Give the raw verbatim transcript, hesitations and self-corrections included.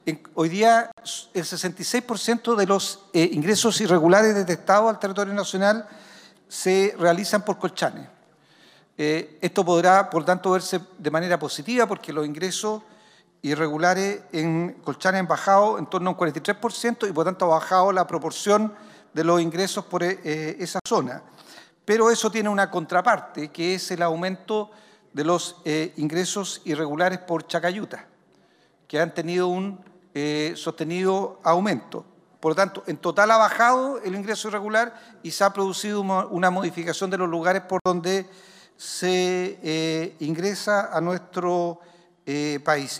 En, hoy día el sesenta y seis por ciento de los eh, ingresos irregulares detectados al territorio nacional se realizan por Colchane. Eh, esto podrá, por tanto, verse de manera positiva porque los ingresos irregulares en Colchane han bajado en torno a un cuarenta y tres por ciento y, por tanto, ha bajado la proporción de los ingresos por eh, esa zona. Pero eso tiene una contraparte, que es el aumento de los eh, ingresos irregulares por Chacayuta, que han tenido un eh, sostenido aumento. Por lo tanto, en total ha bajado el ingreso irregular y se ha producido una modificación de los lugares por donde se eh, ingresa a nuestro eh, país.